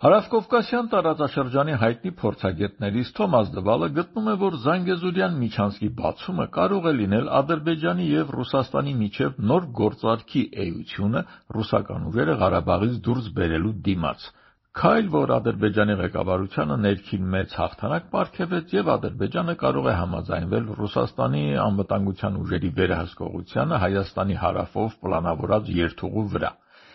Հարավկովկասյան տարածաշրջանի հայտնի փորձագետներից Թոմաս Դվալը գտնում է, որ Զանգեզուրյան միջանցքի բացումը կարող է լինել Ադրբեջանի և Ռուսաստանի միջև նոր գործարքի էությունը ռուսական ուժերը Ղարաբաղից դուրս բերելու դիմաց։ Քայլ, որ Ադրբեջանի ղեկավարությանը ներքին մեծ հաղթանակ պարգևեց և Ադրբեջանը կարող է համաձայնվել Ռուսաստանի անվտանգության ուժերի վերահսկողությանը Հայաստանի հարավով պլանավորած երթուղու վրա։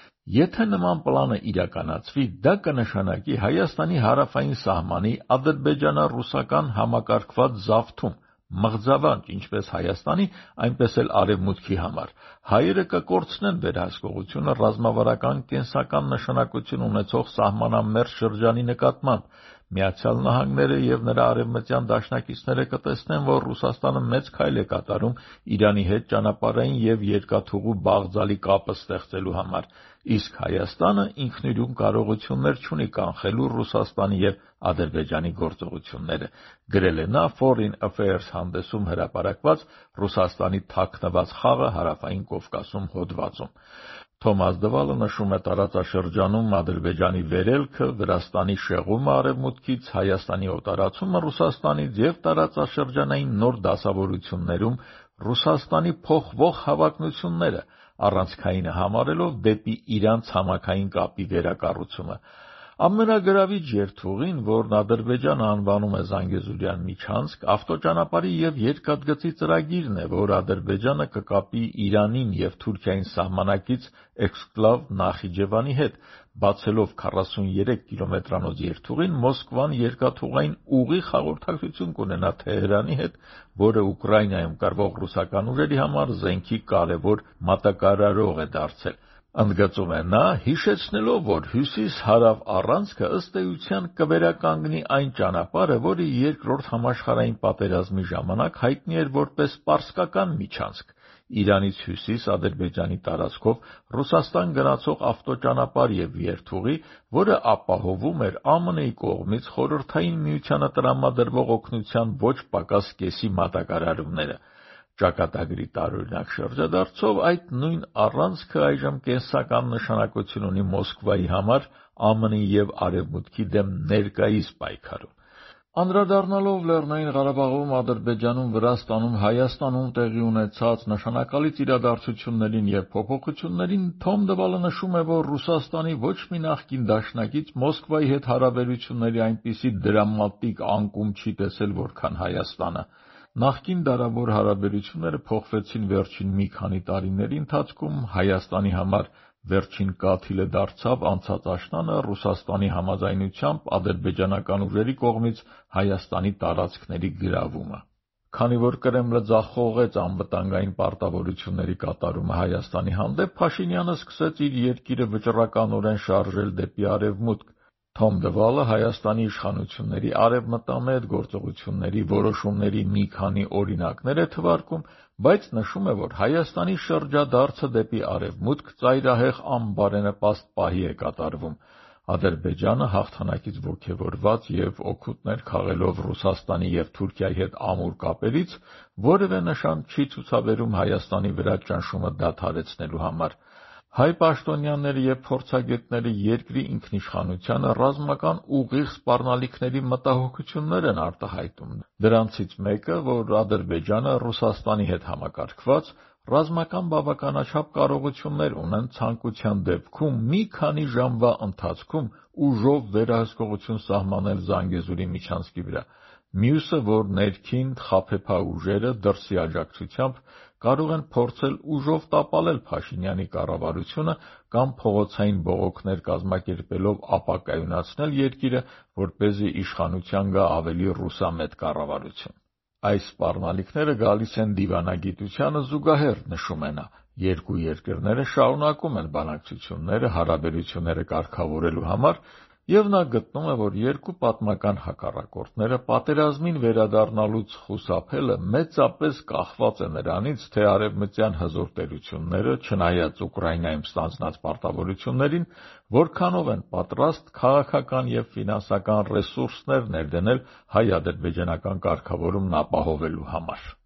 Եթե նման պլանը իրականացվի, դա կնշանակի Հայաստանի հարավային սահմանի ադրբեջանա-ռուսական համակարգված զավթում, մղձավանջ ինչպես Հայաստանի, այնպես էլ Արևմուտքի համար։ Հայերը կկորցնեն վերահսկողությունը ռազմավարական կենսական նշանակություն ունեցող սահմանամերձ շրջանի նկատմամբ։ Միացյալ Նահանգները և նրա արևմտյան դաշնակիցները կտեսնեն, որ Ռուսաստանը մեծ քայլ է կատարում Իրանի հետ ճանապարհային և երկաթուղու բաղձալի կապը ստեղծելու համար, իսկ Հայաստանը ինքնուրույն կարողություններ չունի կանխելու Ռուսաստանի և Ադրբեջանի գործողությունները, գրել է նա Foreign Affairs հանդեսում հրապարակված Ռուսաստանի թաքնված խաղը Հարավային Կովկասում հոդվածում։ Թոմաս Դվալը նշում է տարածաշրջանում Ադրբեջանի վերելքը, Վրաստանի շեղումը արևմուտքից, Հայաստանի օտարացումը Ռուսաստանից և տարածաշրջանային նոր դասավորություններում Ռուսաստանի փոխվող հավակնությունները, առանցքայինը համարելով դեպի Իրան ցամաքային կապի վերակառուցումը։ Ամենագրավիչ երթուղին, որն Ադրբեջանը անվանում է Զանգեզուրյան միջանցք, ավտոճանապարհի և երկաթգծի ծրագիրն է, որ Ադրբեջանը կկապի Իրանին և Թուրքիային սահմանակից էքսկլավ Նախիջևանի հետ, բացելով 43 կիլոմետրանոց երթուղին, Մոսկվան երկաթուղային ուղիղ հաղորդակցություն կունենա Թեհրանի հետ, որը Ուկրաինայում կռվող ռուսական ուժերի համար զենքի կարևոր մատակարարող է դարձել։ Ընդգծում է նա, հիշեցնելով, որ հյուսիս-հարավ առանցքը ըստ էության կվերականգնի այն ճանապարհը, որը Երկրորդ համաշխարհային պատերազմի ժամանակ հայտնի էր որպես պարսկական միջանցք, Իրանից հյուսիս Ադրբեջանի տարածքով Ռուսաստան գնացող ավտոճանապարհ և երթուղի, որը ապահովում էր ԱՄՆ-ի կողմից Խորհրդային Միությանը տրամադրվող օգնության ոչ պակաս կեսի մատակարարումները։ Ճակատագրի տարօրինակ շրջադարձով այդ նույն առանցքը այժմ կենսական նշանակություն ունի Մոսկվայի համար ԱՄՆ-ի և Արևմուտքի դեմ ներկայիս պայքարում։ Անդրադառնալով Լեռնային Ղարաբաղում, Ադրբեջանում, Վրաստանում, Հայաստանում տեղի ունեցած նշանակալից իրադարձություններին և փոփոխություններին, Թոմ Դվալը նշում է, որ Ռուսաստանի ոչ մի նախկին դաշնակից Մոսկվայի հետ հարաբերությունների այնպիսի դրամատիկ անկում չի տեսել, որքան Հայաստանը։ Նախկին դարավոր հարաբերությունները փոխվեցին վերջին մի քանի տարիների ընթացքում, Հայաստանի համար վերջին կաթիլը դարձավ անցած աշնանը Ռուսաստանի համաձայնությամբ ադրբեջանական ուժերի կողմից Հայաստանի տարածքների գրավումը։ Քանի որ Կրեմլը ձախողեց անվտանգային պարտավորությունների կատարումը Հայաստանի հանդեպ, Փաշինյանը սկսեց իր երկիրը վճռականորեն շարժել դեպի Արևմուտք։ Թոմ Դվալը Հայաստանի իշխանությունների արևմտամետ գործողությունների որոշումների մի քանի օրինակներ է թվարկում, բայց նշում է, որ Հայաստանի շրջադարձը դեպի Արևմուտք ծայրահեղ անբարենպաստ պահի է կատարվում։ Ադրբեջանը հաղթանակից ոգևորված և օգուտներ քաղելով Ռուսաստանի և Թուրքիայի հետ ամուր կապերից որևէ նշան չի ցուցաբերում Հայաստանի վրա ճնշումը դադարեցնելու համար։ Հայ պաշտոնյաները և փորձագետները երկրի ինքնիշխանությանը ռազմական ուղիղ սպառնալիքների մտահոգություններ են արտահայտում։ Դրանցից մեկը, որ Ադրբեջանը Ռուսաստանի հետ համակարգված ռազմական բավականաչափ կարողություններ ունեն ցանկության դեպքում մի քանի ժամվա ընթացքում ուժով վերահսկողություն սահմանել Զանգեզուրի միջանցքի վրա։ Մյուսը, որ ներքին խաբեբա ուժերը դրսի աջակցությամբ կարող են փորձել ուժով տապալել Փաշինյանի կառավարությունը կամ փողոցային բողոքներ կազմակերպելով ապակայունացնել երկիրը, որպեսզի իշխանության գա ավելի ռուսամետ կառավարություն։ Այս սպառնալիքները գալիս են դիվանագիտությանը զուգահեռ, նշում է նա։ Երկու երկրները շարունակում են բանակցությունները հարաբերությունները կարգավորելու համար, և նա գտնում է, որ երկու պատմական հակառակորդները պատերազմին վերադառնալուց խուսափելը մեծապես կախված է նրանից, թե արևմտյան հզոր տերությունները, չնայած Ուկրաինայում ստանձնած պարտավորություններին, որքանով են պատրաստ քաղաքական և ֆինանսական ռեսուրսներ ներդնել հայ-ադրբեջանական կարգավորումն ապահովելու համար։